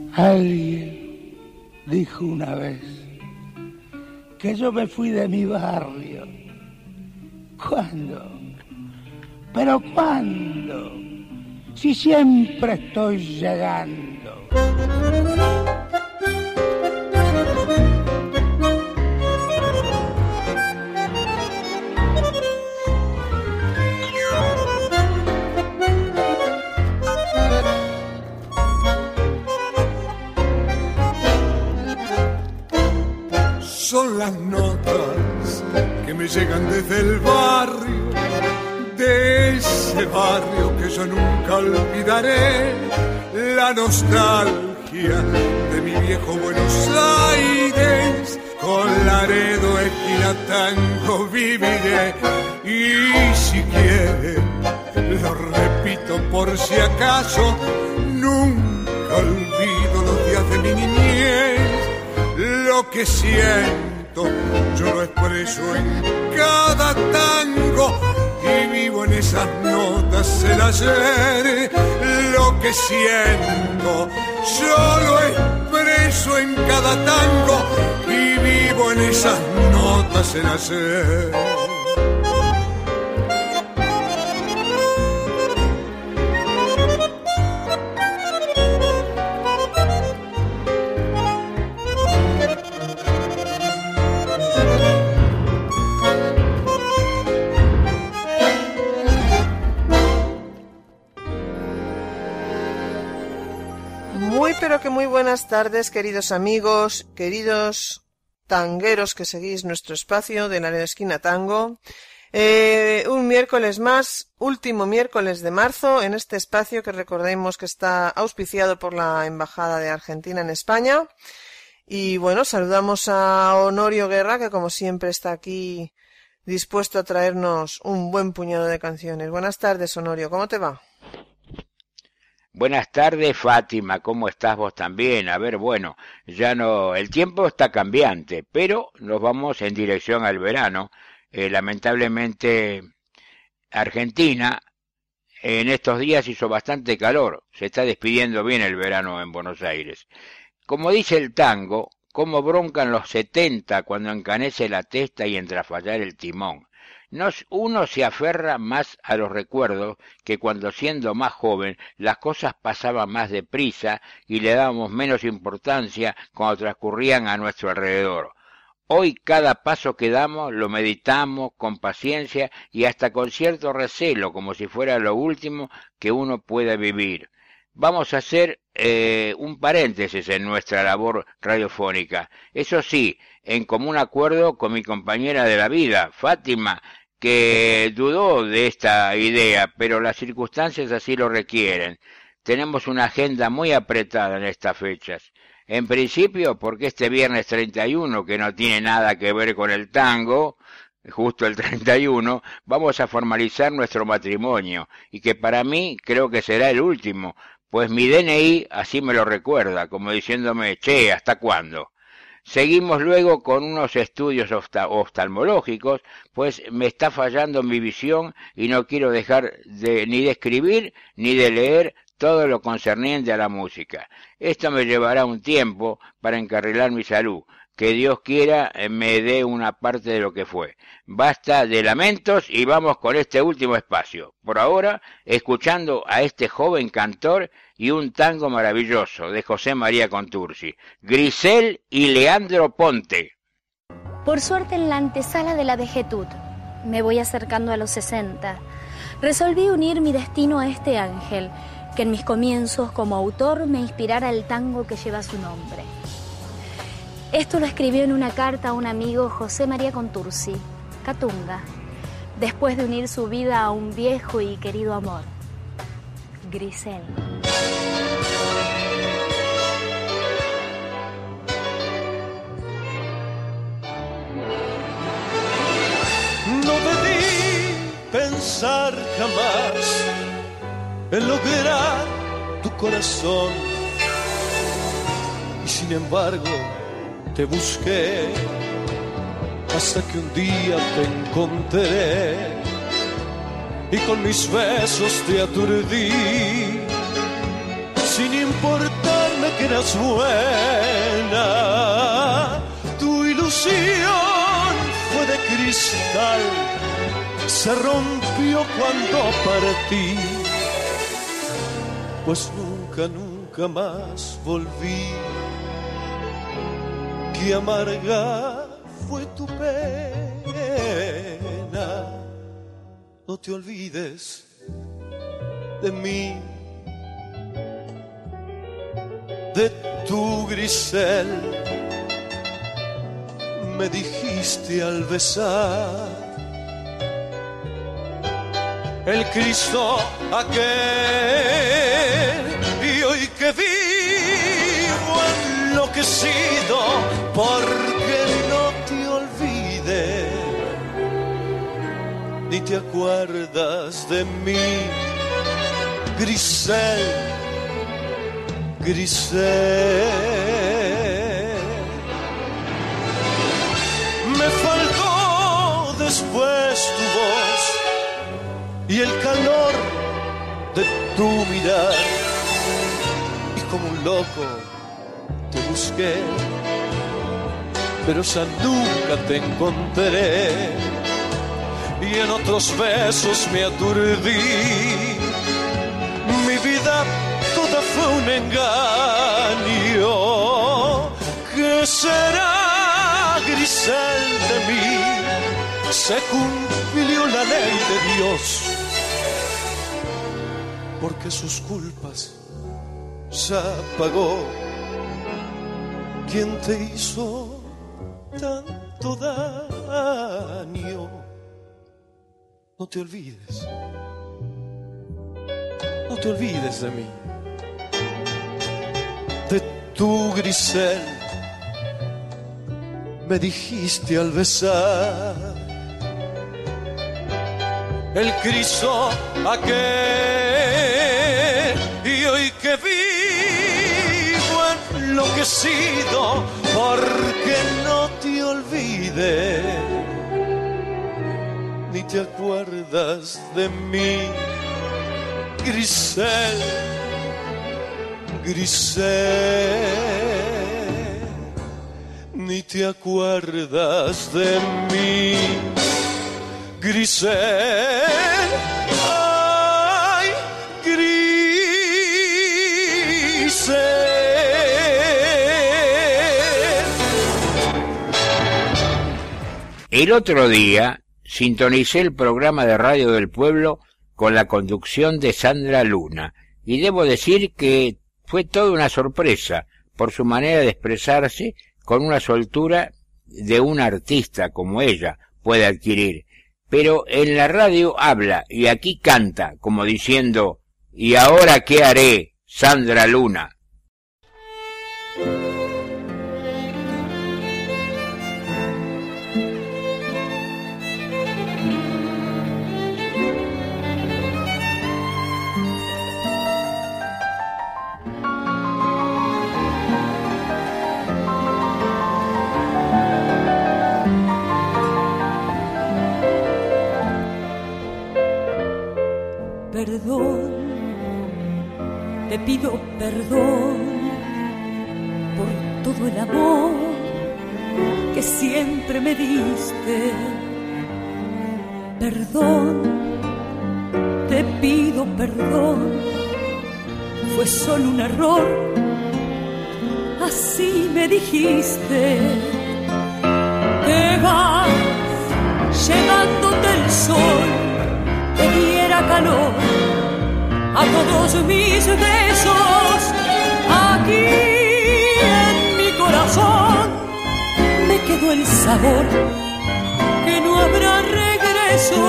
Alguien dijo una vez que yo me fui de mi barrio. ¿Cuándo? ¿Pero cuándo? Si siempre estoy llegando. Son las notas que me llegan desde el barrio, de ese barrio que yo nunca olvidaré, la nostalgia de mi viejo Buenos Aires, con Laredo, esquina, Tango viviré, y si quieren, lo repito por si acaso, nunca olvido los días de mi niñez. Lo que siento, yo lo expreso en cada tango y vivo en esas notas el ayer. Lo que siento, yo lo expreso en cada tango y vivo en esas notas el ayer. Pero que muy buenas tardes, queridos amigos, queridos tangueros que seguís nuestro espacio de Laredo Esquina Tango. Un miércoles más, último miércoles de marzo, en este espacio que recordemos que está auspiciado por la Embajada de Argentina en España. Y bueno, saludamos a Honorio Guerra, que como siempre está aquí dispuesto a traernos un buen puñado de canciones. Buenas tardes, Honorio, ¿cómo te va? Buenas tardes, Fátima, ¿cómo estás vos también? A ver, bueno, ya no, el tiempo está cambiante, pero nos vamos en dirección al verano. Lamentablemente, Argentina en estos días hizo bastante calor, se está despidiendo bien el verano en Buenos Aires. Como dice el tango, como broncan los 70 cuando encanece la testa y entra a fallar el timón. Uno se aferra más a los recuerdos que cuando siendo más joven las cosas pasaban más deprisa y le dábamos menos importancia cuando transcurrían a nuestro alrededor. Hoy cada paso que damos lo meditamos con paciencia y hasta con cierto recelo, como si fuera lo último que uno pueda vivir. Vamos a hacer un paréntesis en nuestra labor radiofónica. Eso sí, en común acuerdo con mi compañera de la vida, Fátima, que dudó de esta idea, pero las circunstancias así lo requieren. Tenemos una agenda muy apretada en estas fechas. En principio, porque este viernes 31, que no tiene nada que ver con el tango, justo el 31, vamos a formalizar nuestro matrimonio, y que para mí creo que será el último, pues mi DNI así me lo recuerda, como diciéndome, che, ¿hasta cuándo? Seguimos luego con unos estudios oftalmológicos, pues me está fallando mi visión y no quiero dejar ni de escribir ni de leer todo lo concerniente a la música. Esto me llevará un tiempo para encarrilar mi salud. Que Dios quiera me dé una parte de lo que fue. Basta de lamentos y vamos con este último espacio. Por ahora, escuchando a este joven cantor y un tango maravilloso de José María Contursi, Grisel y Leandro Ponte. Por suerte, en la antesala de la vejetud, me voy acercando a los 60. Resolví unir mi destino a este ángel, que en mis comienzos como autor me inspirara el tango que lleva su nombre. Esto lo escribió en una carta a un amigo, José María Contursi, Catunga, después de unir su vida a un viejo y querido amor, Grisel. No debí pensar jamás en lograr tu corazón, y sin embargo te busqué hasta que un día te encontré y con mis besos te aturdí, sin importarme que eras buena, tu ilusión fue de cristal, se rompió cuando partí, pues nunca más volví. Qué amarga fue tu pena, no te olvides de mí, de tu Grisel, me dijiste al besar el Cristo aquel, y hoy que vivo enloquecido porque no te olvidé, ni te acuerdas de mí, Grisel, Grisel. Me faltó después tu voz y el calor de tu mirar, y como un loco te busqué, pero ya nunca te encontré, y en otros besos me aturdí. Mi vida toda fue un engaño. ¿Qué será, Grisel, de mí? Se cumplió la ley de Dios, porque sus culpas ya pagó. ¿Quién te hizo tanto daño? No te olvides, no te olvides de mí, de tu Grisel, me dijiste al besar el Cristo aquel, y hoy que vivo enloquecido porque no te olvidé, ni te acuerdas de mí, Grisel, Grisel, ni te acuerdas de mí, Grisel, ay, Grisel. El otro día sintonicé el programa de Radio del Pueblo con la conducción de Sandra Luna, y debo decir que fue toda una sorpresa por su manera de expresarse con una soltura de un artista como ella puede adquirir. Pero en la radio habla y aquí canta, como diciendo, ¿y ahora qué haré, Sandra Luna? Perdón, te pido perdón por todo el amor que siempre me diste. Perdón, te pido perdón, fue solo un error, así me dijiste. Te vas llevándote el sol, te diera calor a todos mis besos. Aquí en mi corazón me quedó el sabor que no habrá regreso.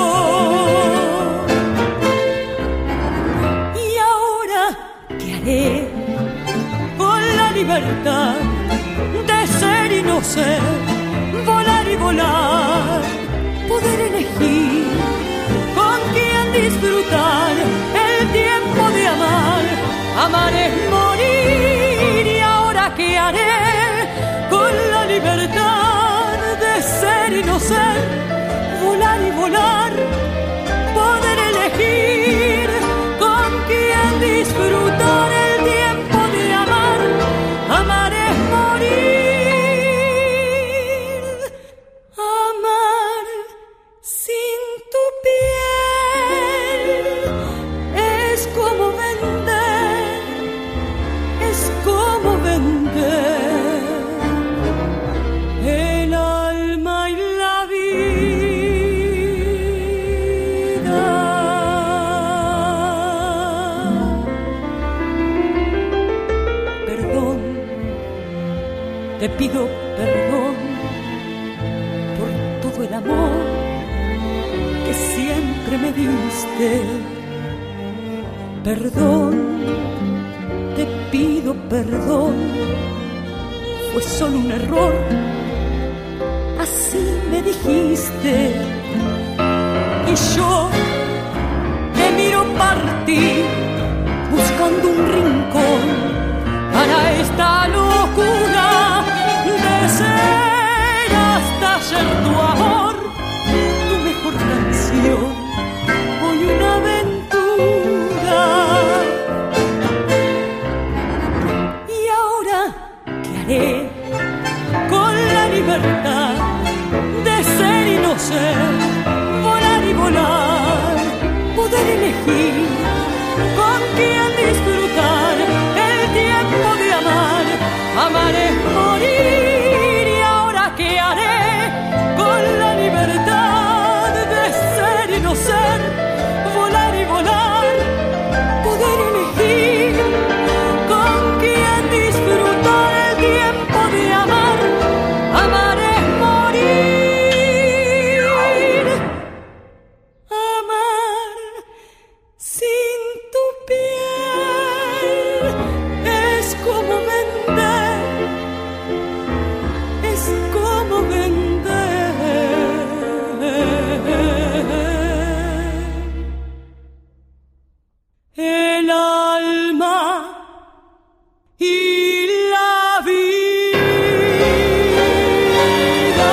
¿Y ahora qué haré con la libertad de ser y no ser, volar y volar, poder elegir con quién disfrutar el tiempo de amar? Amar es morir. ¿Y ahora qué haré con la libertad de ser y no ser, volar y volar, poder elegir con quién disfrutar el tiempo de amar? grande, el alma y la vida. Perdón, te pido perdón por todo el amor que siempre me diste. Perdón, te pido perdón, fue solo un error, así me dijiste. Y yo te miro partir, buscando un rincón para esta locura de ser hasta ayer tu amor, tu mejor canción, hoy una aventura. Y ahora, ¿qué haré con la libertad de ser y no ser, volar y volar, poder elegir con quién disfrutar el tiempo de amar? Amar es morir. Y ahora, ¿qué haré con la libertad de ser y no ser, volar y volar, poder elegir con quién disfrutar el tiempo de amar? Amar es morir. Amar sin tu piel es como vender, es como vender el alma y la vida.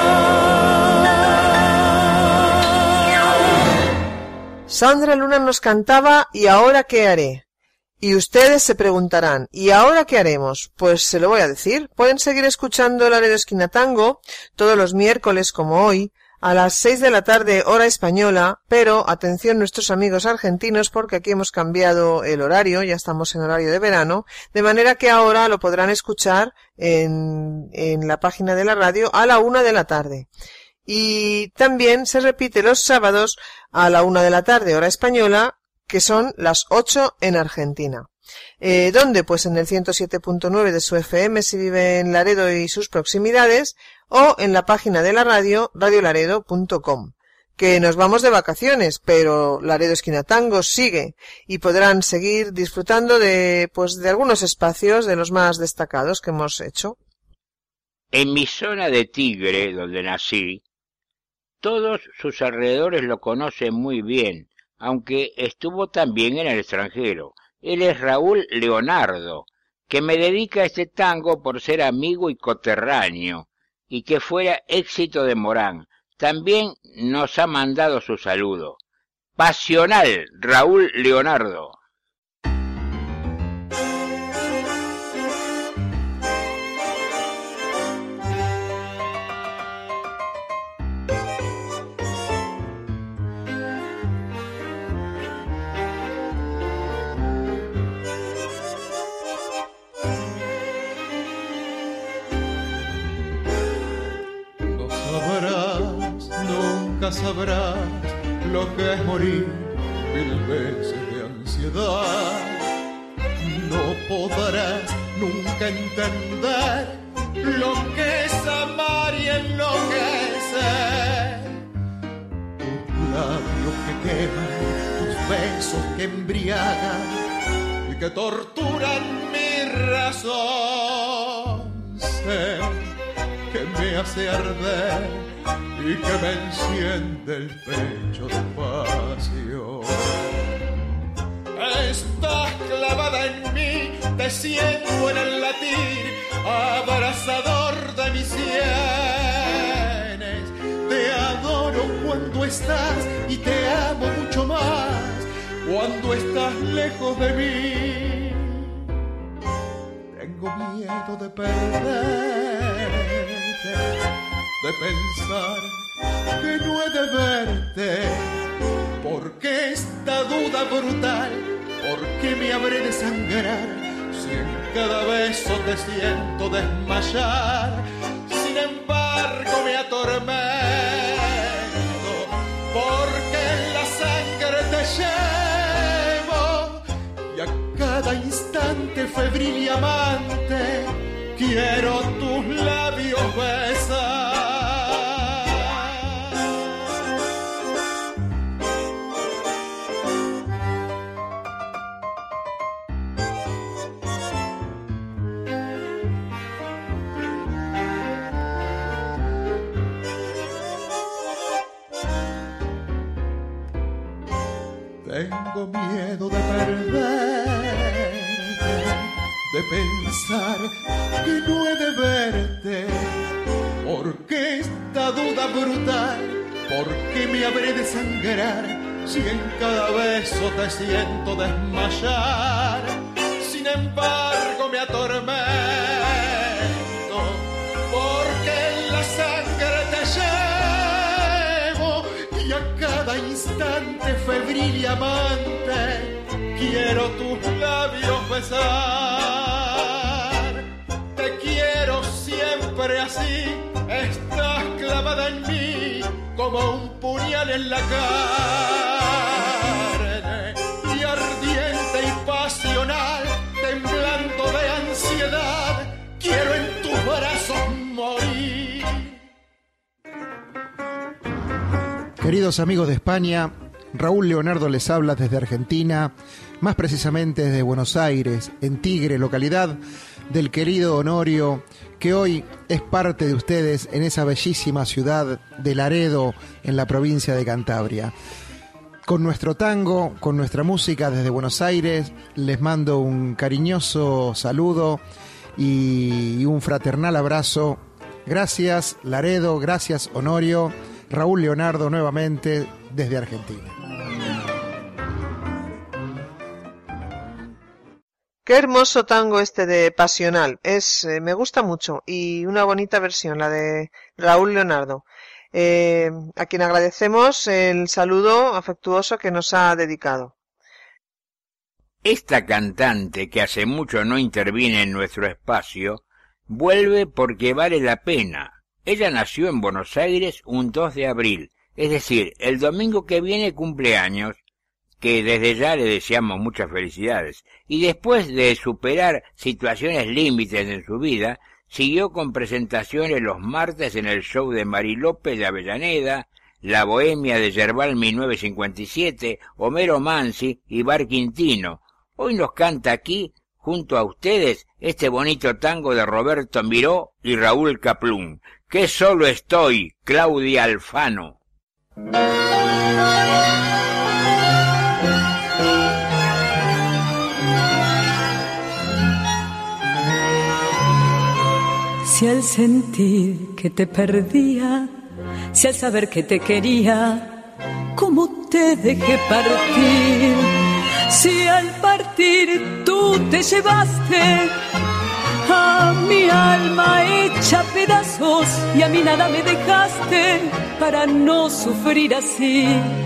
Sandra Luna nos cantaba ¿Y ahora qué haré? Y ustedes se preguntarán ¿y ahora qué haremos? Pues se lo voy a decir. Pueden seguir escuchando Laredo Esquina Tango todos los miércoles como hoy a las 6 de la tarde hora española, pero atención nuestros amigos argentinos porque aquí hemos cambiado el horario, ya estamos en horario de verano, de manera que ahora lo podrán escuchar en la página de la radio a la 1 de la tarde. Y también se repite los sábados a la 1 de la tarde hora española, que son las 8 en Argentina. ¿Dónde? Pues en el 107.9 de su FM si vive en Laredo y sus proximidades, o en la página de la radio, radiolaredo.com. Que nos vamos de vacaciones, pero Laredo Esquina Tango sigue, y podrán seguir disfrutando de algunos espacios de los más destacados que hemos hecho. En mi zona de Tigre, donde nací, todos sus alrededores lo conocen muy bien, aunque estuvo también en el extranjero. Él es Raúl Leonardo, que me dedica este tango por ser amigo y coterráneo, y que fuera éxito de Morán. También nos ha mandado su saludo. Pasional, Raúl Leonardo. Sabrás lo que es morir 1000 veces de ansiedad. No podrás nunca entender lo que es amar y enloquecer. Tus labios que queman, tus besos que embriagan y que torturan mi razón. Sé que me hace arder y que me enciende el pecho despacio. Estás clavada en mí, te siento en el latir abrasador de mis sienes. Te adoro cuando estás y te amo mucho más cuando estás lejos de mí. Tengo miedo de perderte, de pensar que no he de verte, porque esta duda brutal, ¿por qué me habré de sangrar si si en cada beso te siento desmayar, sin embargo me atormento, porque en la sangre te llevo y a cada instante febril y amante quiero tus labios besar. Tengo miedo de perderte, de pensar que no he de verte, porque esta duda brutal, ¿por qué me habré de sangrar si en cada beso te siento desmayar? Sin embargo me atormento, porque en la sangre te llevo y a cada instante febril y amante quiero tus labios besar. Te quiero siempre así, estás clavada en mí como un puñal en la carne, y ardiente y pasional, temblando de ansiedad, quiero en tus brazos morir. Queridos amigos de España, Raúl Leonardo les habla desde Argentina, más precisamente desde Buenos Aires, en Tigre, localidad del querido Honorio, que hoy es parte de ustedes en esa bellísima ciudad de Laredo, en la provincia de Cantabria. Con nuestro tango, con nuestra música desde Buenos Aires, les mando un cariñoso saludo y un fraternal abrazo. Gracias Laredo, gracias Honorio. Raúl Leonardo nuevamente desde Argentina. Qué hermoso tango este de Pasional. Me gusta mucho y una bonita versión, la de Raúl Leonardo, a quien agradecemos el saludo afectuoso que nos ha dedicado. Esta cantante, que hace mucho no interviene en nuestro espacio, vuelve porque vale la pena. Ella nació en Buenos Aires un 2 de abril, es decir, el domingo que viene cumple años, que desde ya le deseamos muchas felicidades, y después de superar situaciones límites en su vida, siguió con presentaciones los martes en el show de Mari López de Avellaneda, La Bohemia de Yerbal 1957, Homero Mansi y Bar Quintino. Hoy nos canta aquí, junto a ustedes, este bonito tango de Roberto Miró y Raúl Kaplún. Que solo estoy, Claudia Alfano. Si al sentir que te perdía, si al saber que te quería, ¿cómo te dejé partir? Si al partir tú te llevaste a mi alma hecha pedazos y a mí nada me dejaste para no sufrir así.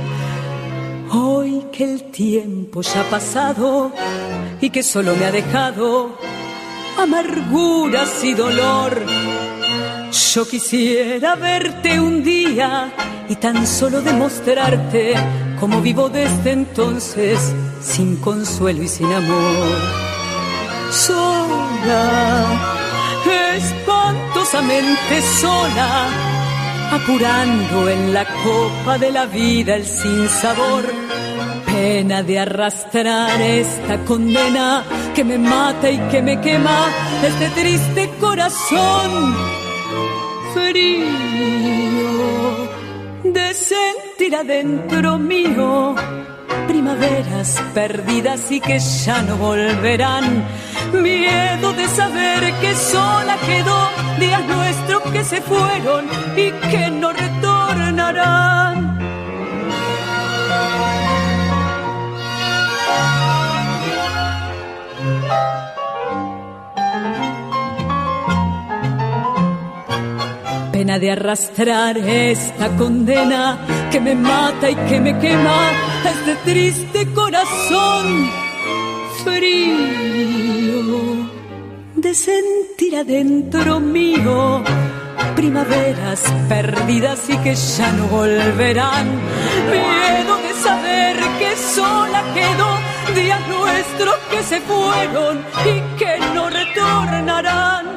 Hoy que el tiempo ya ha pasado y que solo me ha dejado amarguras y dolor, yo quisiera verte un día y tan solo demostrarte cómo vivo desde entonces sin consuelo y sin amor. Sola, espantosamente sola, apurando en la copa de la vida el sinsabor. Pena de arrastrar esta condena que me mata y que me quema este triste corazón frío de sentir adentro mío primaveras perdidas y que ya no volverán. Miedo de saber que sola quedó, días nuestros que se fueron y que no retornarán. Pena de arrastrar esta condena que me mata y que me quema este triste corazón frío de sentir adentro mío primaveras perdidas y que ya no volverán. Miedo de saber que sola quedo, días nuestros que se fueron y que no retornarán.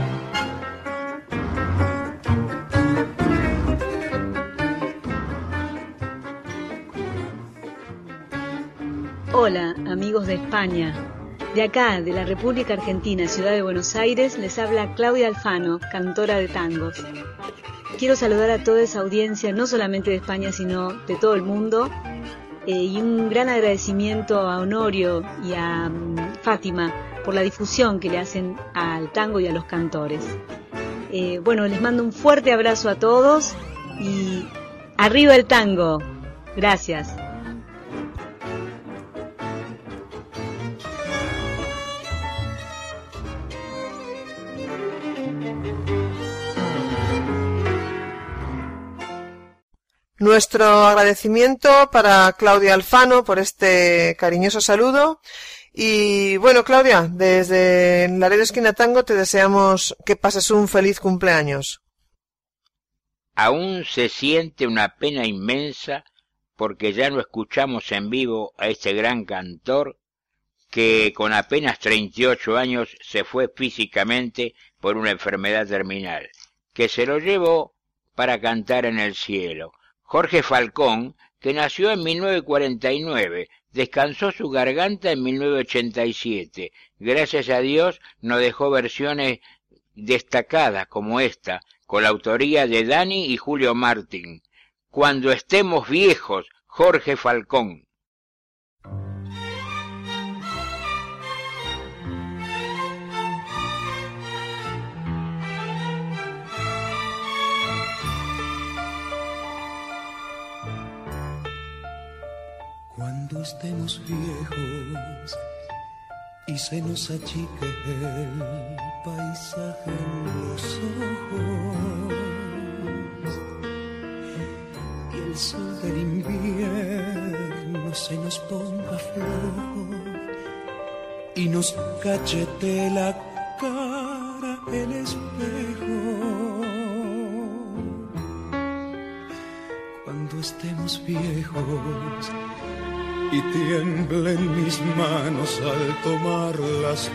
Hola, amigos de España. De acá, de la República Argentina, Ciudad de Buenos Aires, les habla Claudia Alfano, cantora de tangos. Quiero saludar a toda esa audiencia, no solamente de España, sino de todo el mundo, y un gran agradecimiento a Honorio y a Fátima por la difusión que le hacen al tango y a los cantores. Bueno, les mando un fuerte abrazo a todos y ¡arriba el tango! Gracias. Nuestro agradecimiento para Claudia Alfano por este cariñoso saludo. Y bueno, Claudia, desde Laredo Esquina Tango te deseamos que pases un feliz cumpleaños. Aún se siente una pena inmensa porque ya no escuchamos en vivo a este gran cantor que con apenas 38 años se fue físicamente por una enfermedad terminal, que se lo llevó para cantar en el cielo. Jorge Falcón, que nació en 1949, descansó su garganta en 1987. Gracias a Dios nos dejó versiones destacadas como esta, con la autoría de Dani y Julio Martín. Cuando estemos viejos, Jorge Falcón. Cuando estemos viejos y se nos achique el paisaje en los ojos y el sol del invierno se nos ponga flojo y nos cachete la cara el espejo. Cuando estemos viejos y tiemblen mis manos al tomar las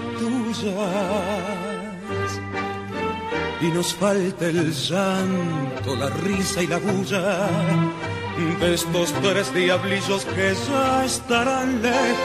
tuyas y nos falte el llanto, la risa y la bulla de estos tres diablillos que ya estarán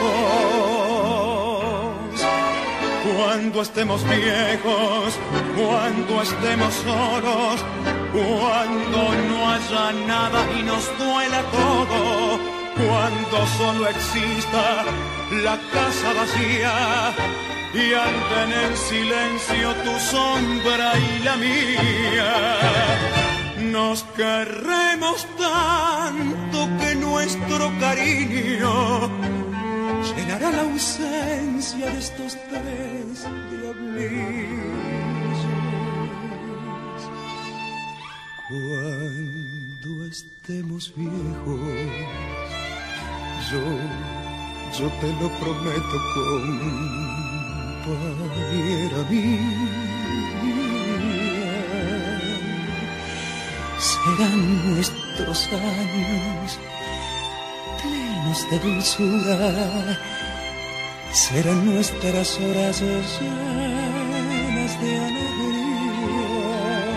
lejos. Cuando estemos viejos, cuando estemos solos, cuando no haya nada y nos duela todo, cuando solo exista la casa vacía y anden en silencio tu sombra y la mía, nos querremos tanto que nuestro cariño llenará la ausencia de estos tres diablillos. Cuando estemos viejos, yo te lo prometo, compañera mía, serán nuestros años plenos de dulzura, serán nuestras horas llenas de alegría.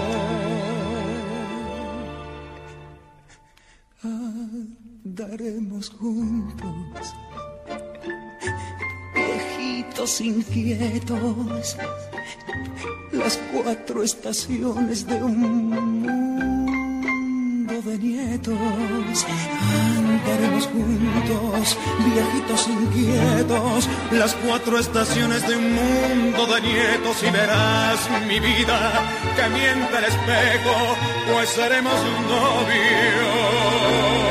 Andaremos juntos, viejitos inquietos, las cuatro estaciones de un mundo de nietos. Andaremos juntos, viejitos inquietos, las cuatro estaciones de un mundo de nietos, y verás, mi vida, que miente el espejo, pues seremos novios.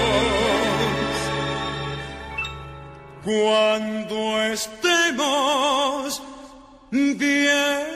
Cuando estemos viejos.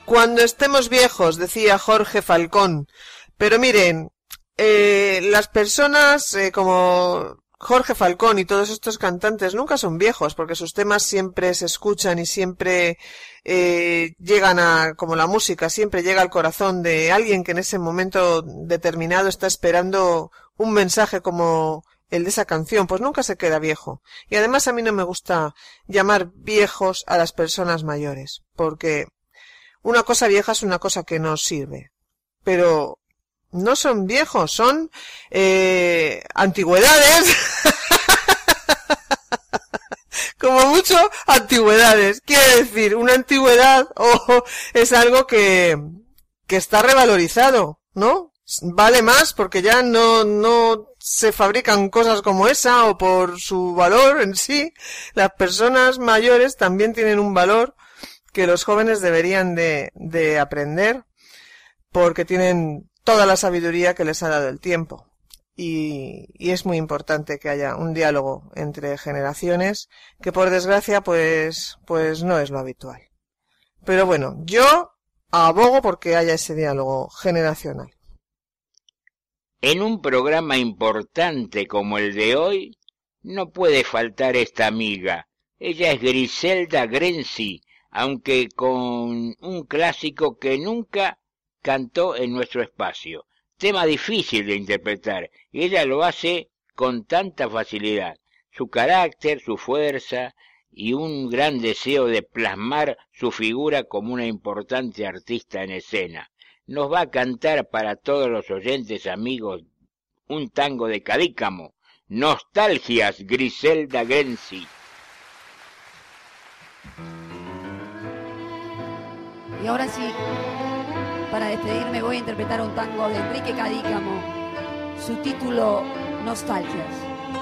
cuando estemos viejos, decía Jorge Falcón. Pero miren, las personas como Jorge Falcón y todos estos cantantes nunca son viejos, porque sus temas siempre se escuchan y siempre llegan a, como la música, siempre llega al corazón de alguien que en ese momento determinado está esperando un mensaje como el de esa canción, pues nunca se queda viejo. Y además a mí no me gusta llamar viejos a las personas mayores, porque una cosa vieja es una cosa que no sirve. Pero no son viejos, son antigüedades. Como mucho, antigüedades. Quiere decir, una antigüedad es algo que está revalorizado, ¿no? Vale más porque ya no se fabrican cosas como esa o por su valor en sí. Las personas mayores también tienen un valor que los jóvenes deberían de aprender porque tienen toda la sabiduría que les ha dado el tiempo. Y es muy importante que haya un diálogo entre generaciones que por desgracia pues no es lo habitual. Pero bueno, yo abogo porque haya ese diálogo generacional. En un programa importante como el de hoy, no puede faltar esta amiga. Ella es Griselda Grenzi, aunque con un clásico que nunca cantó en nuestro espacio. Tema difícil de interpretar, y ella lo hace con tanta facilidad. Su carácter, su fuerza y un gran deseo de plasmar su figura como una importante artista en escena. Nos va a cantar para todos los oyentes amigos un tango de Cadícamo. Nostalgias, Griselda Grenzi. Y ahora sí, para despedirme voy a interpretar un tango de Enrique Cadícamo, su título Nostalgias.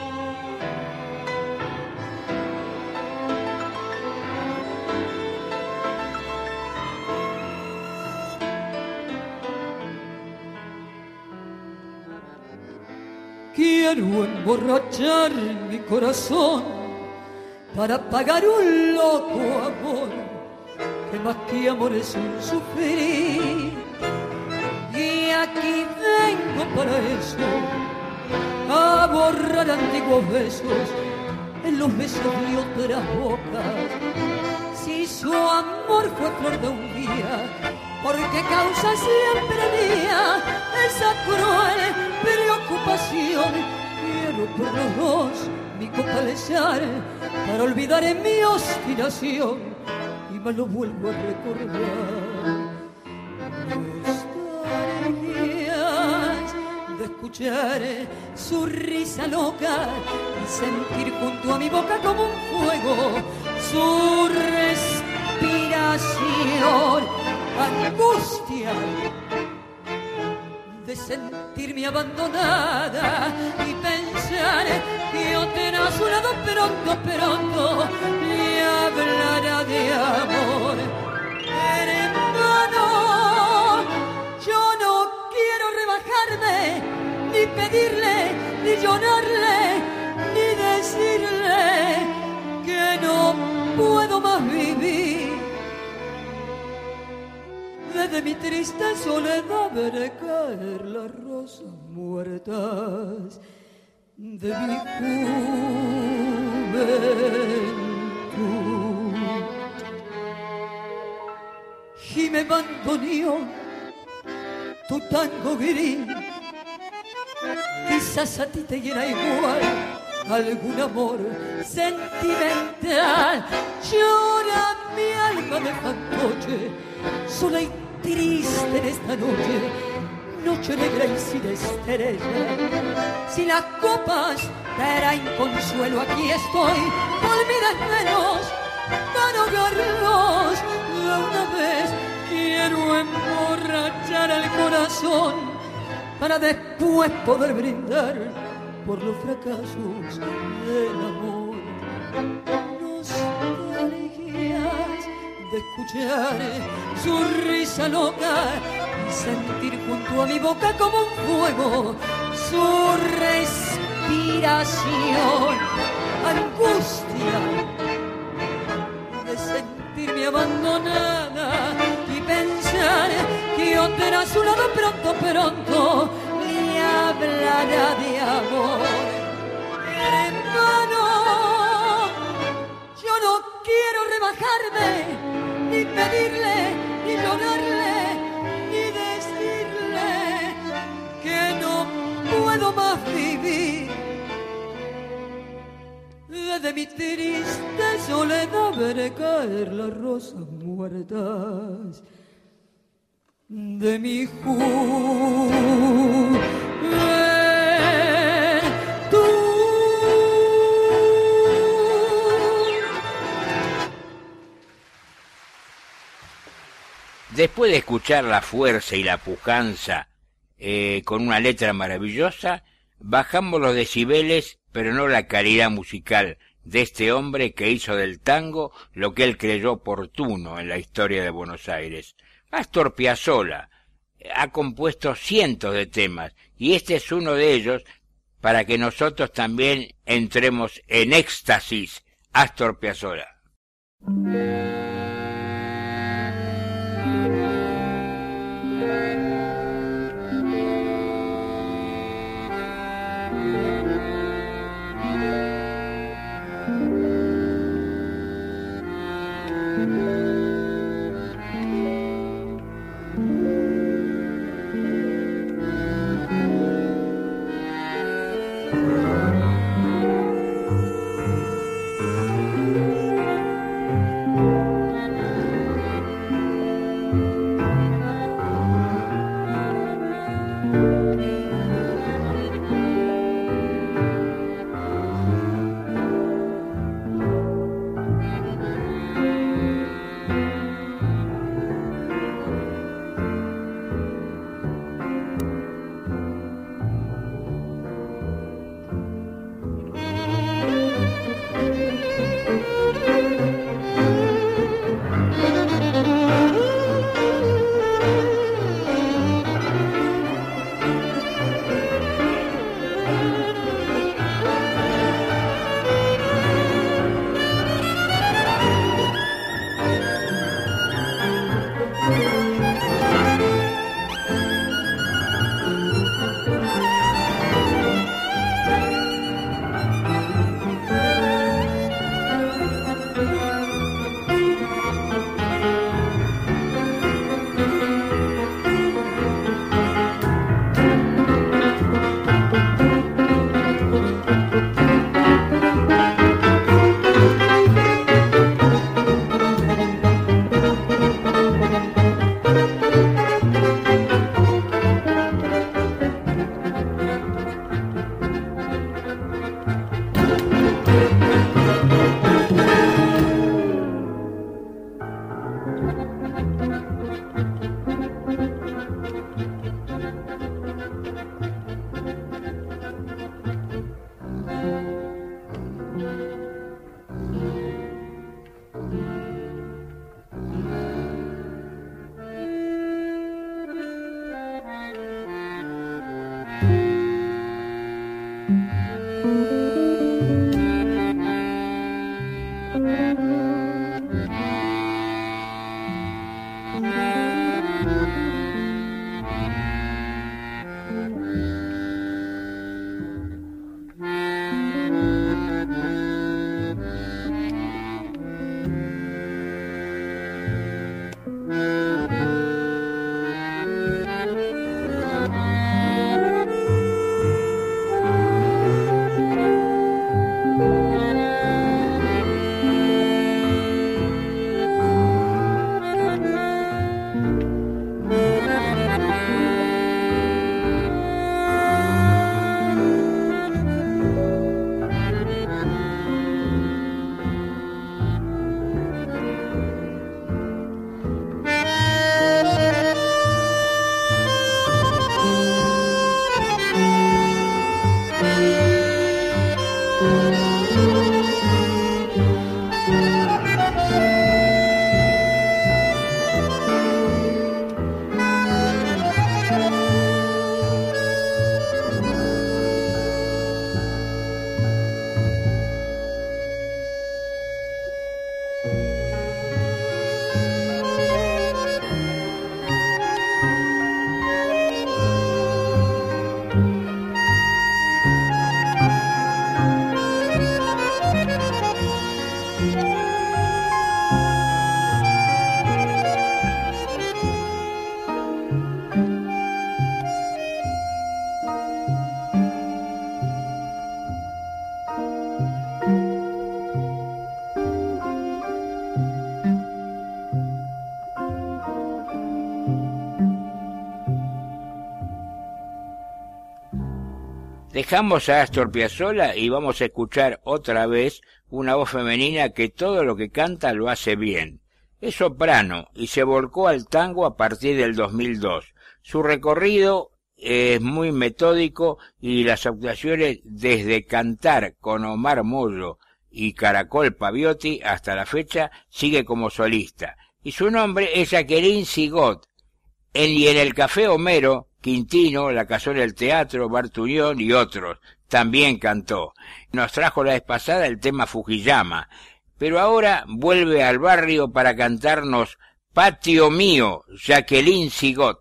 Quiero emborrachar mi corazón para pagar un loco amor, que más que amor es un sufrir. Y aquí vengo para eso, a borrar antiguos besos en los besos de otras bocas. Si su amor fue flor de un día, porque causa siempre mía esa cruel preocupación. Quiero por los dos mi copa lesar para olvidar en mi obstinación, y me lo vuelvo a recordar. Nostalgias de escuchar su risa loca y sentir junto a mi boca como un fuego su respiración. Angustia de sentirme abandonada y pensar que otra a su lado pronto le hablará de amor. Hermano, yo no quiero rebajarme, ni pedirle, ni llorarle, ni decirle que no puedo más vivir. Desde mi triste soledad veré caer las rosas muertas de mi juventud. Y me abandonó tu tango gris, quizás a ti te llena igual algún amor sentimental. Llora mi alma de fantoche, sola y triste en esta noche, noche negra y sin estrella. Si las copas traerán consuelo, aquí estoy, olvídenmenos para ahogarlos de una vez. Quiero emborrachar al corazón para después poder brindar por los fracasos del amor. Nostalgias de escuchar su risa loca y sentir junto a mi boca como un fuego su respiración. Angustia de sentirme abandonada y pensar bajarme, ni pedirle, ni llorarle, ni decirle que no puedo más vivir. De mi triste soledad veré caer las rosas muertas de mi juventud. Después de escuchar la fuerza y la pujanza con una letra maravillosa, bajamos los decibeles, pero no la calidad musical de este hombre que hizo del tango lo que él creyó oportuno en la historia de Buenos Aires. Astor Piazzolla ha compuesto cientos de temas, y este es uno de ellos para que nosotros también entremos en éxtasis. Astor Piazzolla. Dejamos a Astor Piazzolla y vamos a escuchar otra vez una voz femenina que todo lo que canta lo hace bien. Es soprano y se volcó al tango a partir del 2002. Su recorrido es muy metódico y las actuaciones desde cantar con Omar Mollo y Caracol Paviotti hasta la fecha sigue como solista. Y su nombre es Jacqueline Sigot. Y en el Café Homero, Quintino, La Casola del Teatro, Bartuñón y otros también cantó. Nos trajo la vez pasada el tema Fujiyama, pero ahora vuelve al barrio para cantarnos Patio Mío, Jacqueline Sigot.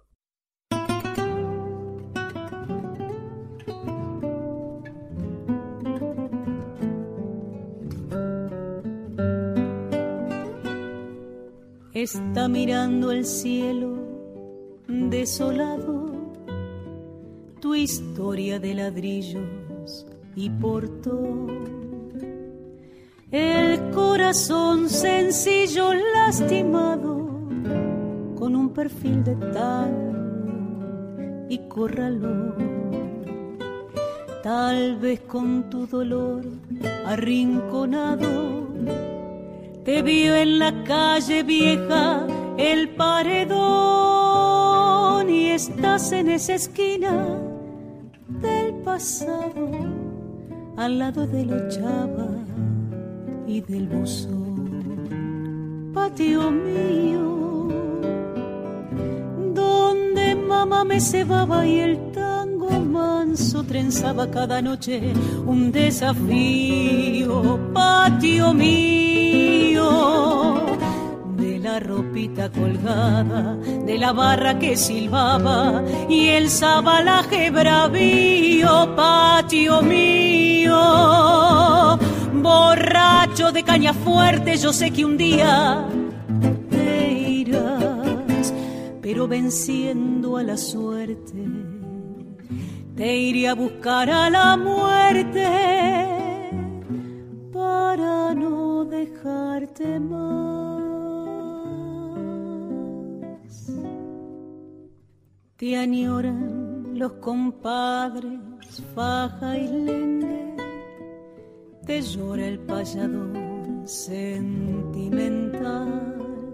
Está mirando el cielo desolado, tu historia de ladrillos y portón, el corazón sencillo lastimado con un perfil de tango y corralón. Tal vez con tu dolor arrinconado te vio en la calle vieja el paredón y estás en esa esquina del pasado al lado del Ochava y del Buzón. Patio mío, donde mamá me cebaba y el tango manso trenzaba cada noche un desafío. Patio mío, de la ropita colgada, de la barra que silbaba y el sabalaje bravío. Patio mío, borracho de caña fuerte, yo sé que un día te irás, pero venciendo a la suerte te iré a buscar a la muerte para no dejarte más. Te añoran los compadres, faja y lende, te llora el payador sentimental.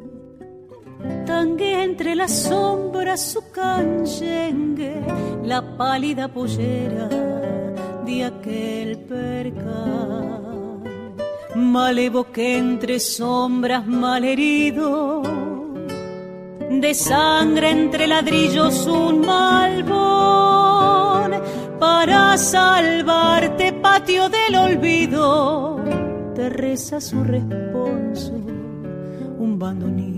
Tangue entre las sombras su canyengue, la pálida pollera de aquel percal. Malevoqué entre sombras malherido, de sangre entre ladrillos un malbón. Para salvarte, patio del olvido, te reza su responso un bandoneón.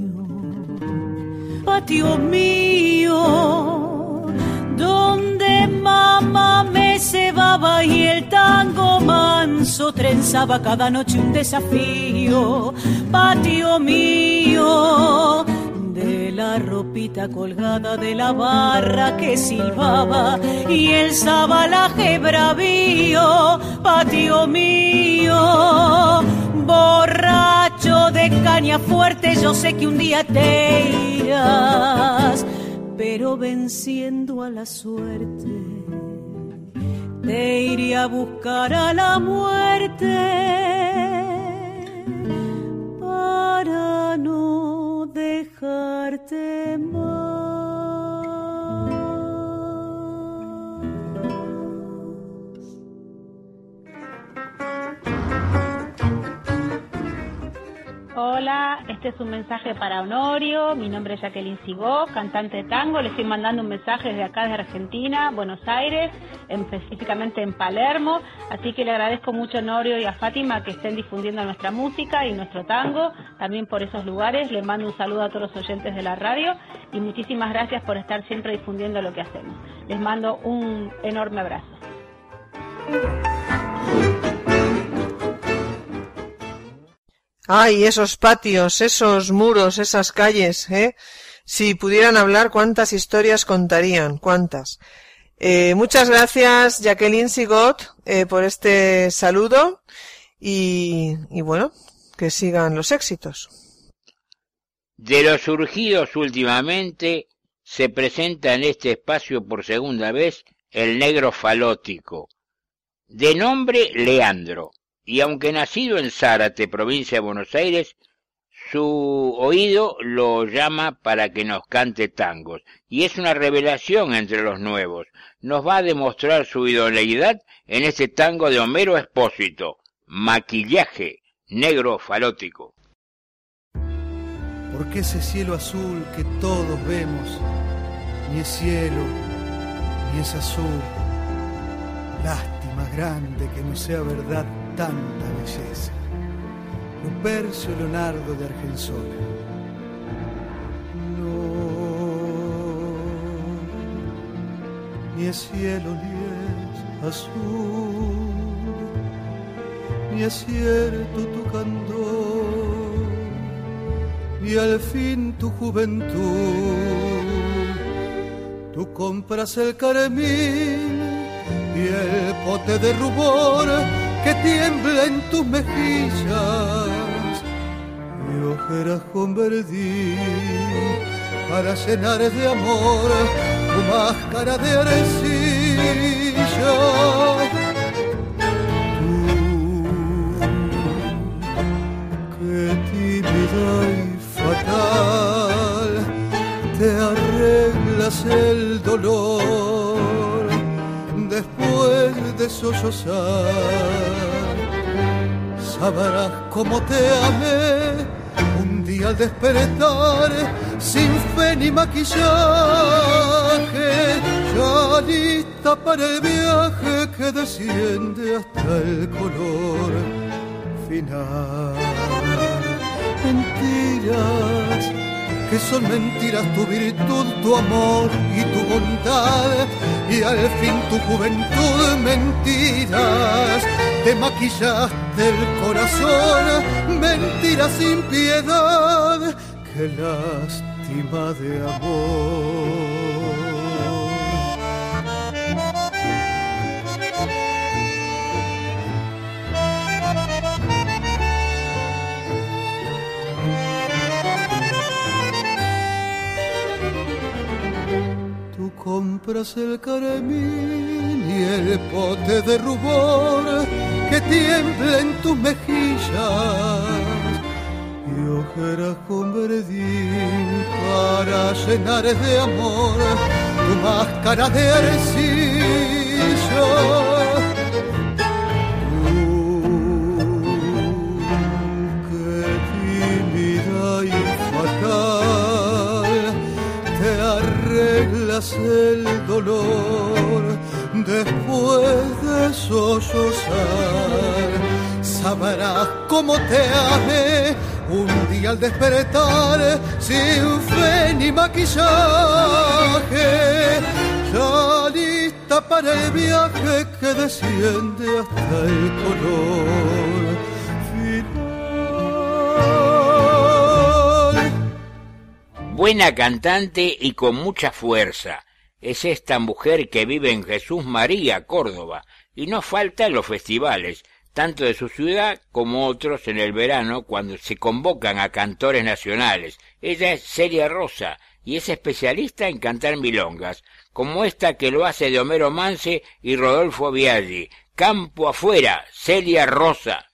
Patio mío, donde mamá me cebaba y el tango manso trenzaba cada noche un desafío. Patio mío, de la ropita colgada, de la barra que silbaba y el sabalaje bravío. Patio mío, borracho de caña fuerte, yo sé que un día te irás, pero venciendo a la suerte te iré a buscar a la muerte para no dejarte más. Hola, este es un mensaje para Honorio. Mi nombre es Jacqueline Sigó, cantante de tango. Le estoy mandando un mensaje desde acá de Argentina, Buenos Aires, específicamente en Palermo. Así que le agradezco mucho a Honorio y a Fátima que estén difundiendo nuestra música y nuestro tango también por esos lugares. Les mando un saludo a todos los oyentes de la radio y muchísimas gracias por estar siempre difundiendo lo que hacemos. Les mando un enorme abrazo. Ay, esos patios, esos muros, esas calles, ¿eh? Si pudieran hablar, cuántas historias contarían, cuántas. Muchas gracias, Jacqueline Sigot, por este saludo y bueno, que sigan los éxitos. De los surgidos últimamente, se presenta en este espacio por segunda vez el Negro Falótico, de nombre Leandro, y aunque nacido en Zárate, provincia de Buenos Aires, su oído lo llama para que nos cante tangos, y es una revelación entre los nuevos. Nos va a demostrar su idoneidad en este tango de Homero Expósito, Maquillaje negro falótico. Porque ese cielo azul que todos vemos, ni es cielo, ni es azul. Lástima grande que no sea verdad tanta belleza. Lupercio Leonardo de Argensola. No, ni es cielo, ni es azul, ni es cierto tu candor, y al fin tu juventud. Tú compras el carmín y el pote de rubor que tiembla en tus mejillas, y ojeras con verdín para llenar de amor tu máscara de arcilla. Tú, que tímida y fatal, te arreglas el dolor después de sollozar. Sabrás cómo te amé un día al despertar, sin fe ni maquillaje, ya lista para el viaje que desciende hasta el color final. Mentiras, que son mentiras tu virtud, tu amor y tu bondad, y al fin tu juventud. Mentiras, te maquillaste el corazón, mentiras sin piedad, qué lástima de amor. Compras el carmín y el pote de rubor que tiembla en tus mejillas, y ojeras con verdín para llenar de amor tu máscara de arcilla. Que tímida y fatal, te arreglas el dolor después de sollozar. Sabrás cómo te amé un día al despertar, sin fe ni maquillaje, ya lista para el viaje que desciende hasta el color final. Buena cantante y con mucha fuerza. Es esta mujer que vive en Jesús María, Córdoba, y no falta en los festivales, tanto de su ciudad como otros en el verano cuando se convocan a cantores nacionales. Ella es Celia Rosa y es especialista en cantar milongas, como esta que lo hace de Homero Manse y Rodolfo Biaggi. Campo afuera, Celia Rosa.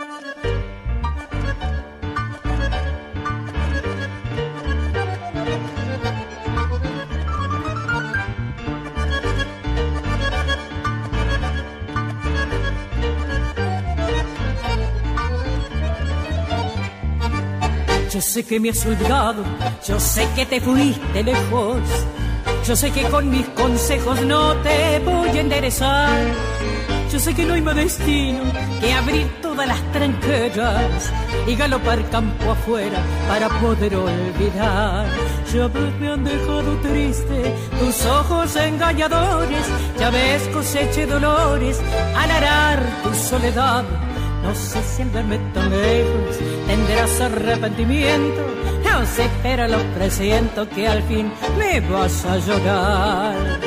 Yo sé que me has olvidado, yo sé que te fuiste lejos, yo sé que con mis consejos no te voy a enderezar. Yo sé que no hay más destino que abrir todas las tranqueras y galopar campo afuera para poder olvidar. Ya ves, me han dejado triste tus ojos engañadores, ya ves, coseché dolores al arar tu soledad. No sé si al verme tan lejos tendrás arrepentimiento, no sé, pero lo presiento que al fin me vas a llorar.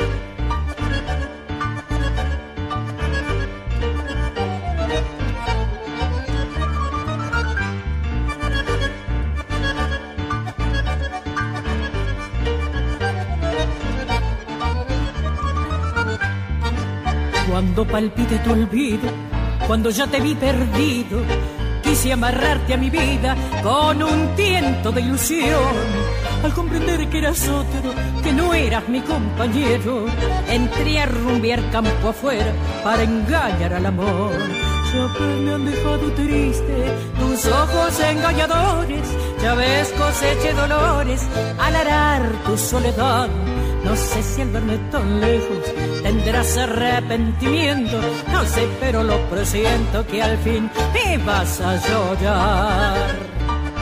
Cuando palpite tu olvido, cuando ya te vi perdido, quise amarrarte a mi vida con un tiento de ilusión. Al comprender que eras otro, que no eras mi compañero, entré a rumbear campo afuera para engañar al amor. Ya pues me han dejado triste tus ojos engañadores, ya ves coseché dolores al arar tu soledad. No sé si al verme tan lejos tendrás arrepentimiento, no sé, pero lo presiento que al fin me vas a llorar.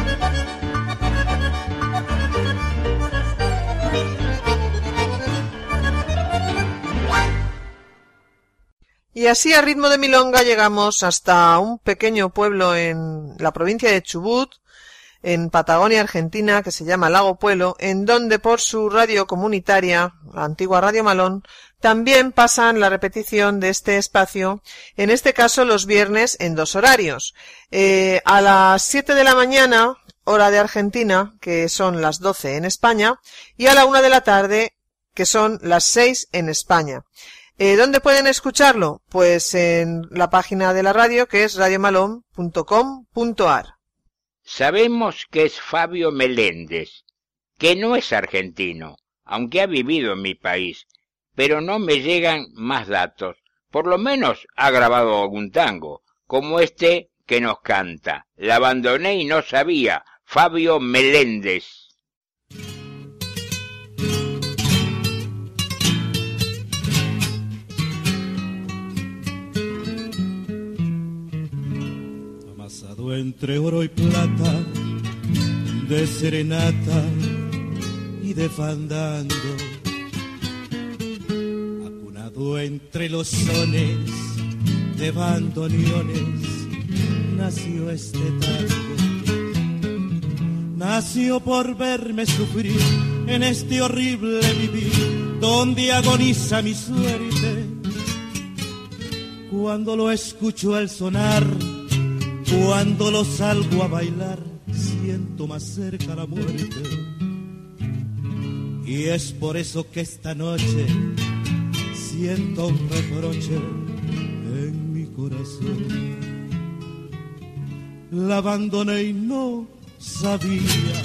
Y así a ritmo de milonga llegamos hasta un pequeño pueblo en la provincia de Chubut, en Patagonia, Argentina, que se llama Lago Puelo, en donde por su radio comunitaria, la antigua Radio Malón, también pasan la repetición de este espacio, en este caso los viernes en 2 horarios. A las 7 de la mañana, hora de Argentina, que son las 12 en España, y a la 1 de la tarde, que son las 6 en España. ¿Dónde pueden escucharlo? Pues en la página de la radio, que es radiomalón.com.ar. Sabemos que es Fabio Meléndez, que no es argentino, aunque ha vivido en mi país, pero no me llegan más datos. Por lo menos ha grabado algún tango, como este que nos canta. La abandoné y no sabía, Fabio Meléndez. Entre oro y plata, de serenata y de fandango, acunado entre los sones de bandoneones, nació este tango. Nació por verme sufrir en este horrible vivir, donde agoniza mi suerte. Cuando lo escucho al sonar, cuando lo salgo a bailar, siento más cerca la muerte. Y es por eso que esta noche siento un reproche en mi corazón. La abandoné y no sabía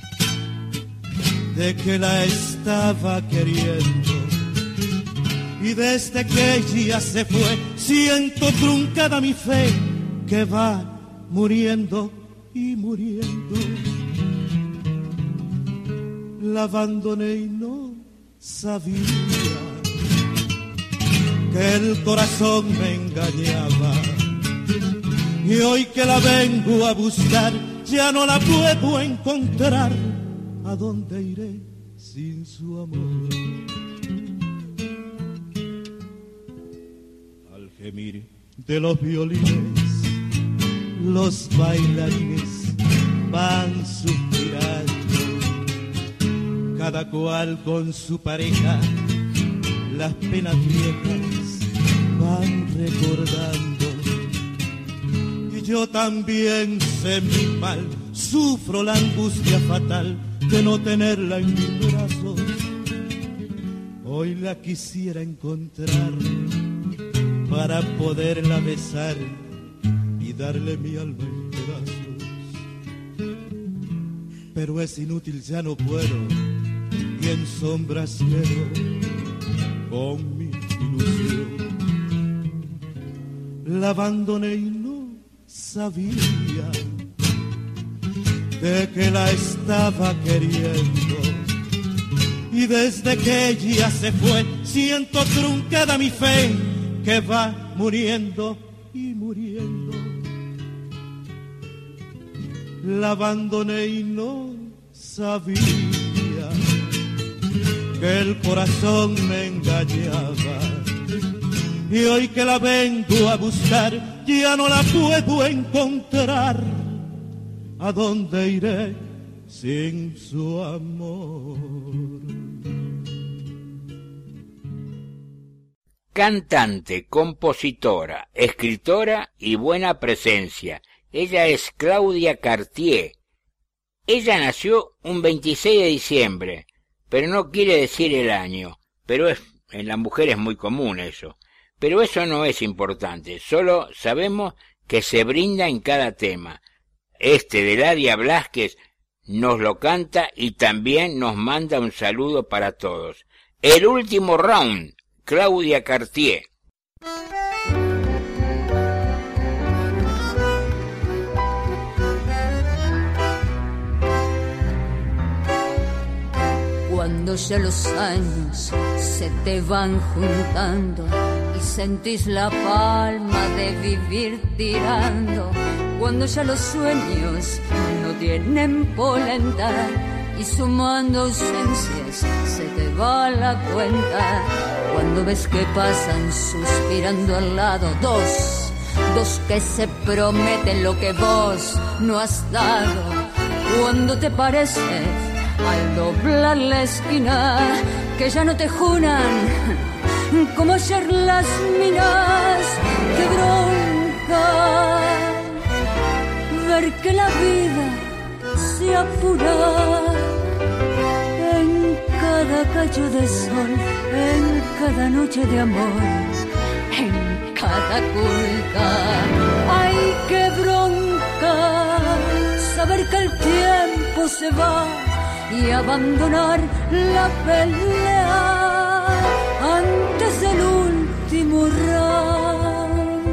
de que la estaba queriendo. Y desde que ella se fue, siento truncada mi fe, que va muriendo y muriendo. La abandoné y no sabía que el corazón me engañaba. Y hoy que la vengo a buscar, ya no la puedo encontrar. ¿A dónde iré sin su amor? Al gemir de los violines, los bailarines van suspirando, cada cual con su pareja, las penas viejas van recordando. Y yo también sé mi mal, sufro la angustia fatal de no tenerla en mis brazos. Hoy la quisiera encontrar para poderla besar y darle mi alma en pedazos, pero es inútil, ya no puedo, y en sombras quedo con mi ilusión. La abandoné y no sabía de que la estaba queriendo, y desde que ella se fue, siento truncada mi fe, que va muriendo y muriendo. La abandoné y no sabía que el corazón me engañaba. Y hoy que la vengo a buscar, ya no la puedo encontrar. ¿A dónde iré sin su amor? Cantante, compositora, escritora y buena presencia. Ella es Claudia Cartier. Ella nació un 26 de diciembre, pero no quiere decir el año, pero en la mujer es muy común eso. pero eso no es importante, solo sabemos que se brinda en cada tema. Este de Ladia Blázquez nos lo canta y también nos manda un saludo para todos. El último round, Claudia Cartier. Cuando ya los años se te van juntando y sentís la palma de vivir tirando, cuando ya los sueños no tienen polenta y sumando ausencias se te va la cuenta, cuando ves que pasan suspirando al lado dos que se prometen lo que vos no has dado, cuando te parece al doblar la esquina que ya no te juran como ayer las minas, qué bronca ver que la vida se apura en cada cacho de sol, en cada noche de amor, en cada culca. Ay, qué bronca saber que el tiempo se va y abandonar la pelea antes del último round.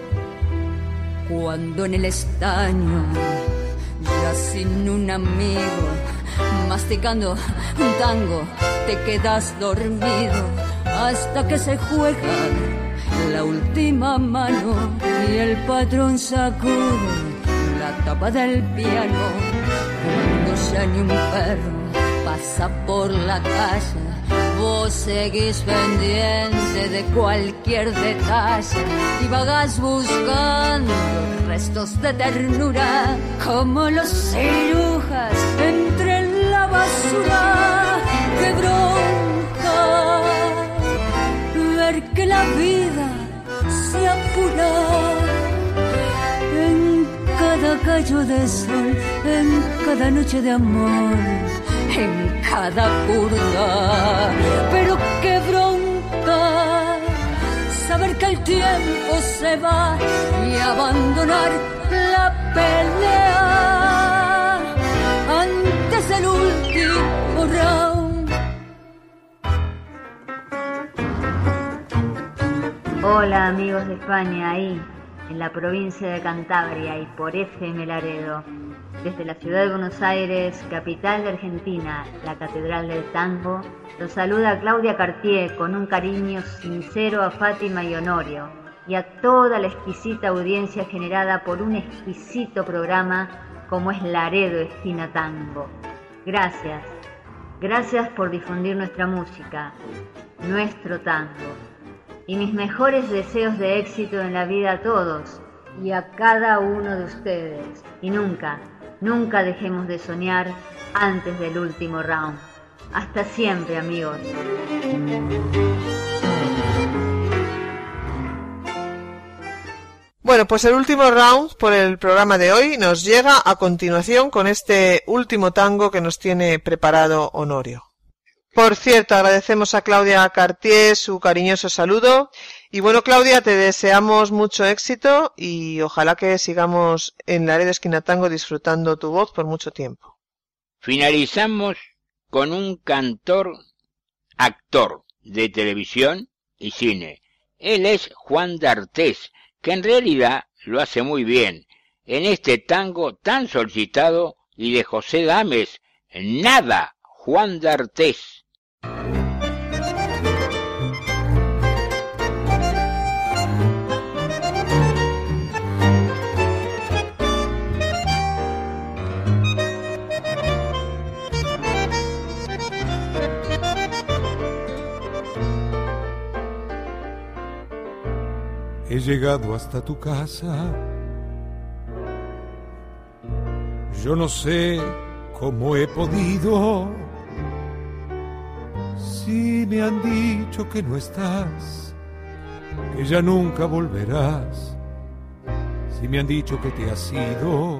Cuando en el estaño, ya sin un amigo, masticando un tango, te quedas dormido hasta que se juega la última mano y el patrón sacude la tapa del piano. Cuando ya ni un perro pasa por la calle, vos seguís pendiente de cualquier detalle y vagás buscando restos de ternura como los cirujas entre la basura. ¡Qué bronca ver que la vida se apura en cada cacho de sol, en cada noche de amor, en cada curva! Pero qué bronca saber que el tiempo se va y abandonar la pelea antes del último round. Hola amigos de España, ahí en la provincia de Cantabria y por FM Laredo. Desde la ciudad de Buenos Aires, capital de Argentina, la catedral del tango, los saluda Claudia Cartier con un cariño sincero a Fátima y Honorio y a toda la exquisita audiencia generada por un exquisito programa como es Laredo Esquina Tango. Gracias, gracias por difundir nuestra música, nuestro tango. Y mis mejores deseos de éxito en la vida a todos y a cada uno de ustedes. Y nunca, nunca dejemos de soñar antes del último round. Hasta siempre, amigos. Bueno, pues el último round por el programa de hoy nos llega a continuación con este último tango que nos tiene preparado Honorio. Por cierto, agradecemos a Claudia Cartier su cariñoso saludo. Y bueno, Claudia, te deseamos mucho éxito y ojalá que sigamos en Laredo Esquina Tango disfrutando tu voz por mucho tiempo. Finalizamos con un cantor, actor de televisión y cine. Él es Juan D'Artés, que en realidad lo hace muy bien en este tango tan solicitado y de José Dames, Nada, Juan D'Artés. He llegado hasta tu casa, yo no sé cómo he podido. Si me han dicho que no estás, que ya nunca volverás, si me han dicho que te has ido,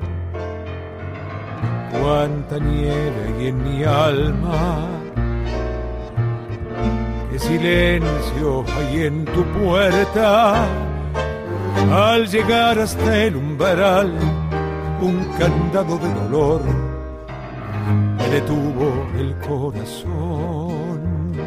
cuánta nieve hay en mi alma, qué silencio hay en tu puerta. Al llegar hasta el umbral, un candado de dolor me detuvo el corazón.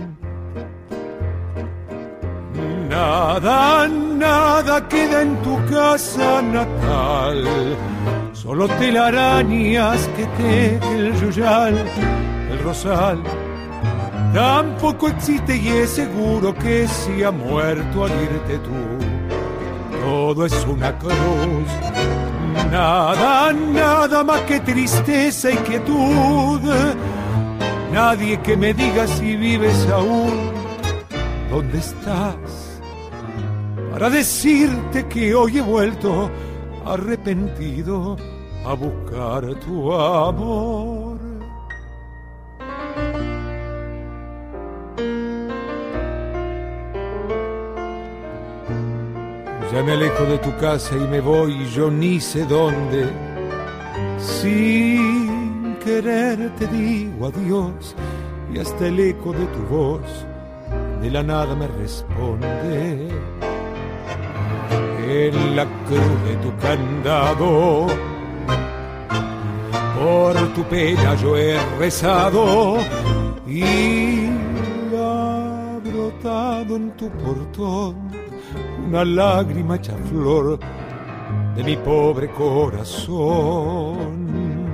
Nada, nada queda en tu casa natal, solo telarañas que teje el yuyal, el rosal. Tampoco existe y es seguro que si ha muerto al irte tú, todo es una cruz. Nada, nada más que tristeza y quietud. Nadie que me diga si vives aún, ¿dónde estás? Para decirte que hoy he vuelto arrepentido a buscar tu amor. Ya me alejo de tu casa y me voy yo ni sé dónde. Sin querer te digo adiós y hasta el eco de tu voz de la nada me responde. En la cruz de tu candado, por tu pena yo he rezado y ha brotado en tu portón una lágrima hecha flor de mi pobre corazón.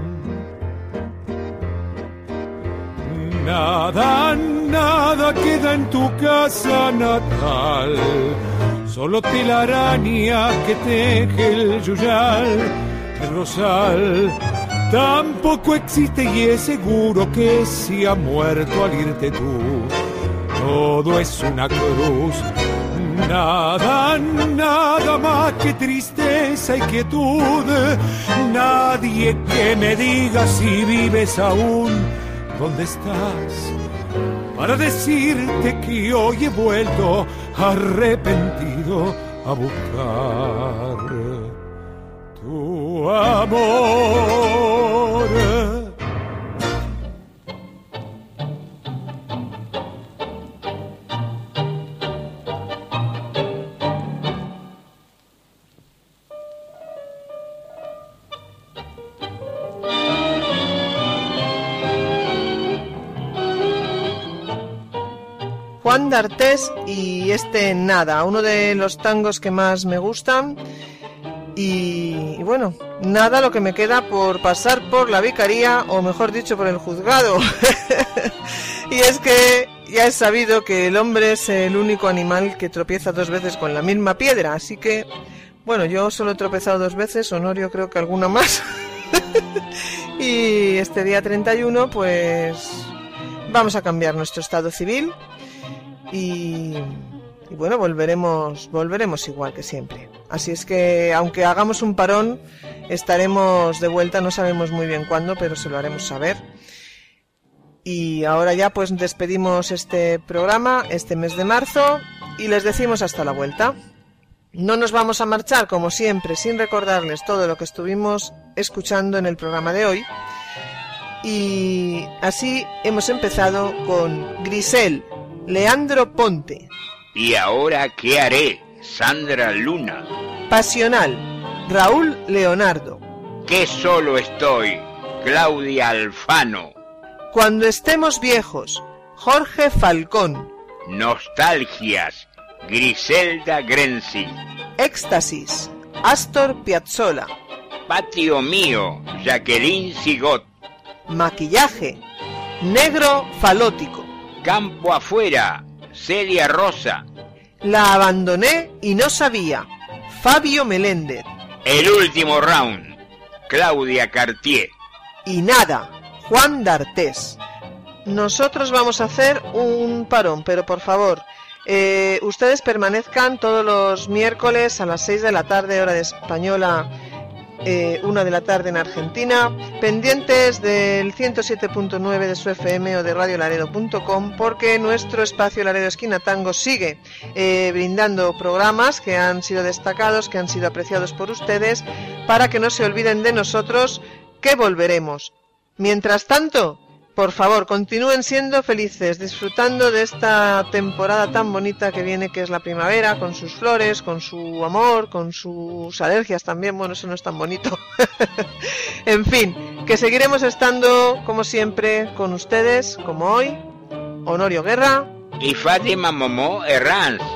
Nada, nada queda en tu casa natal, solo telaraña que teje el yuyal, el rosal. Tampoco existe y es seguro que si ha muerto al irte tú, todo es una cruz. Nada, nada más que tristeza y quietud. Nadie que me diga si vives aún, ¿dónde estás? Para decirte que hoy he vuelto arrepentido a buscar tu amor. Juan d'Artés y Nada, uno de los tangos que más me gustan. Y bueno, nada lo que me queda por pasar por la vicaría, o mejor dicho, por el juzgado. Y es que ya es sabido que el hombre es el único animal que tropieza 2 veces con la misma piedra. Así que, bueno, yo solo he tropezado 2 veces, Honorio creo que alguna más. Y este día 31, pues vamos a cambiar nuestro estado civil. Y bueno, volveremos igual que siempre. Así es que, aunque hagamos un parón, estaremos de vuelta, no sabemos muy bien cuándo, pero se lo haremos saber. Y ahora ya pues despedimos este programa, este mes de marzo, y les decimos hasta la vuelta. No nos vamos a marchar, como siempre, sin recordarles todo lo que estuvimos escuchando en el programa de hoy. Y así hemos empezado con Grisel, Leandro Ponte. ¿Y ahora qué haré? Sandra Luna. Pasional, Raúl Leonardo. ¿Qué solo estoy? Claudia Alfano. Cuando estemos viejos, Jorge Falcón. Nostalgias, Griselda Grenzi. Éxtasis, Astor Piazzolla. Patio mío, Jacqueline Sigot. Maquillaje, Negro Falótico. Campo afuera, Celia Rosa. La abandoné y no sabía, Fabio Meléndez. El último round, Claudia Cartier. Y nada, Juan d'Artés. Nosotros vamos a hacer un parón, pero por favor, ustedes permanezcan todos los miércoles a las 6 de la tarde, hora de española, 1 de la tarde en Argentina, pendientes del 107.9 de su FM o de radiolaredo.com, porque nuestro espacio Laredo Esquina Tango sigue brindando programas que han sido destacados, que han sido apreciados por ustedes, para que no se olviden de nosotros, que volveremos. Mientras tanto, por favor, continúen siendo felices, disfrutando de esta temporada tan bonita que viene, que es la primavera, con sus flores, con su amor, con sus alergias también. Bueno, eso no es tan bonito. En fin, que seguiremos estando, como siempre, con ustedes, como hoy, Honorio Guerra y Fátima Momó Herranz.